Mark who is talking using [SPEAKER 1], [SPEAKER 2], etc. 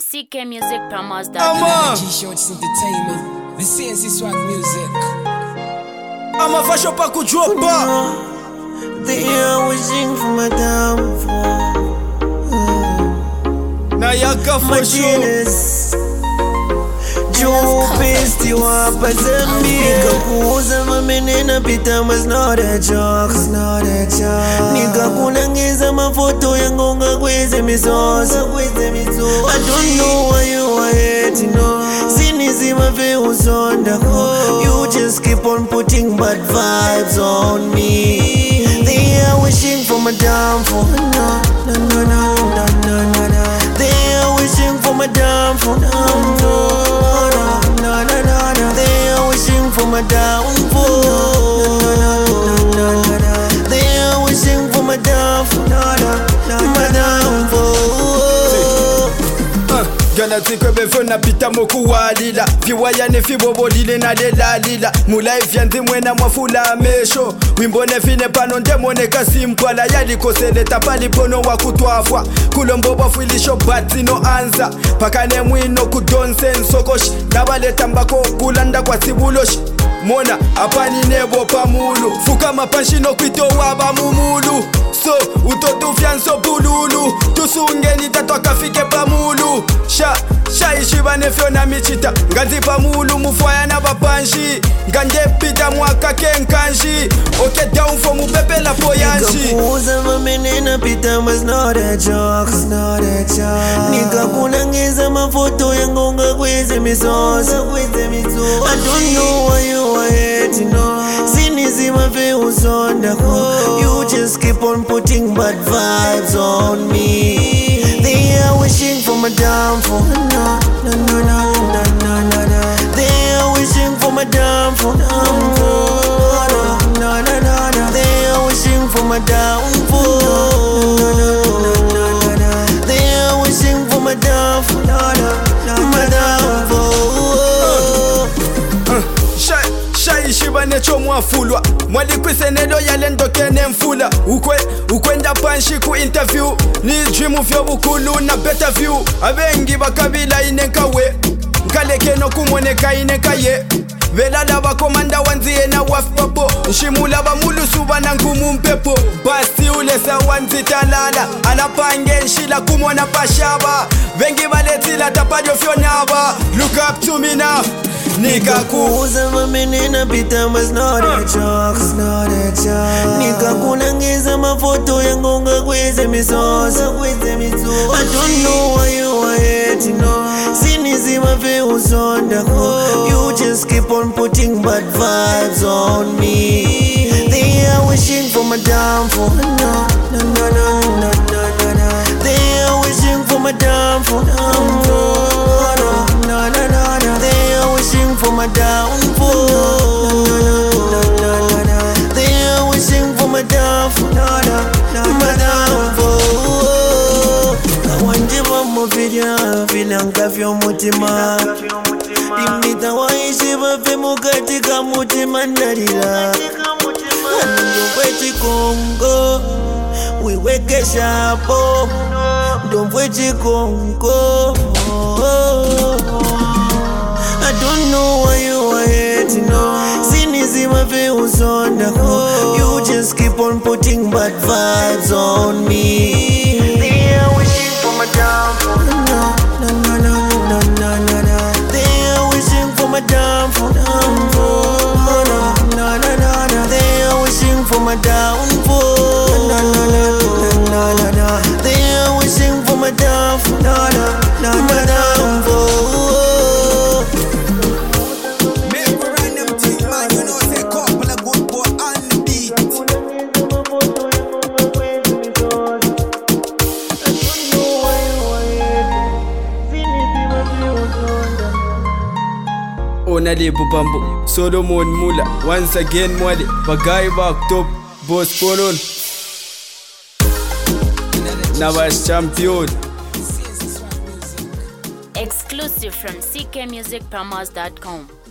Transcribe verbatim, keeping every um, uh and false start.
[SPEAKER 1] C K Music Promos.
[SPEAKER 2] I'm
[SPEAKER 3] G-Shorts Entertainment, the C N C Swag Music.
[SPEAKER 2] I'm a fashion pack who drop back.
[SPEAKER 4] They are wishing for my downfall.
[SPEAKER 2] Now you got for sure.
[SPEAKER 4] Joe Pasty wapa zambi Nikakuuza mamenena pita mas not a joke Nikakunangiza mafoto yangu ngakweze misosa I don't know why you are hating no Sinizima ve usonda You just keep on putting bad vibes on me They are wishing for my downfall No, no, no, no, no, no, no, no. They are wishing for my downfall No, no No, no, no, no. They are wishing for my downfall. No, no, no, no, no, no. They are wishing for my downfall. No, no, no, my downfall.
[SPEAKER 2] Gana tsikwe befe na pita moku walila Viwaya ne fibobo lile na de la lila Mula ifyanzi mwena mwafula mesho Wimbone fine pano ndemone kasi mpwala Yali kosele tapali pono wakutwafwa Kulombo wafuilisho bati no anza Pakane mwino kudonse nsokoshi Nabaleta mbako kulanda kwa sibuloshi Mona apani nebo pamulu Fuka mapanshi no kwito waba mumulu So utotu fianso bululu Tusungeni tatwa kafike pamulu Sha, sha ishiba nefyo na michita Ngazi pamulu mufwaya na bapanshi Ngande pita mwaka kenkanshi Oke down for mupepe la poyanshi
[SPEAKER 4] Nikakuuza mamenena pita mas not a joke Nikakunangiza mafoto yangu ngakweze misosa I don't know why you are hating no Sinizima ve usonda You just keep on putting bad vibes on me They are wishing for my downfall No, no, no, no, no, no, no, no. They are wishing for my downfall No, no, no, no, no, no. They are wishing for my downfall No, no, no, no, no, no. They are wishing for my downfall No, no, no, my downfall
[SPEAKER 2] Sha ishiba necho mwafulwa Mwali kwisenedo yale ndokene mfula Ukwe, ukwenda panshi ku interview Ni dream ufyo bukulu na better view Abengi bakabila inenkawe Nkaleke no kumoneka inenkaye Velala bakomanda wanziye na wafpapo Nshimula bamulu suba na ngumu mpepo Basti ulesa wanzi talala Anapange nshila kumona pashaba Vengi baletila tapajo fyonaba Look up to me now
[SPEAKER 4] Nikakuuza mamenena pita mas not a joke Nikakunangiza mafoto yangu ngakweze misosa I don't know why you are hating no Sinizima ve usonda You just keep on putting bad vibes on me They are wishing for my downfall No, no, no, no, no, no, no, no. They are wishing for my downfall No, no, no, no, no, no. They are wishing for my downfall No, no, no, no, no, no. They are wishing for my downfall No, no, no, my downfall Kawanjiba mufidia Filanka fyo mutima Imita waishi bafe mukatika mutima narira Ndomwe chikongo Wiweke shapo Ndomwe chikongo I don't know why you are hating no Sinizima ve usonda You just keep on putting bad vibes on me They are wishing for my downfall No, no, no, no, no, no, no, no. They are wishing for my downfall No, no, no, no, no, no, no. They are wishing for my downfall No, no, no, no, no, no, no. They are wishing for my downfall No, no, no, my downfall
[SPEAKER 2] Onale Bubambo, Solomon Mula, once again Mwale, Bagay back top, Boss Ponon, Navas champion.
[SPEAKER 1] Exclusive from C K Music Promos dot com.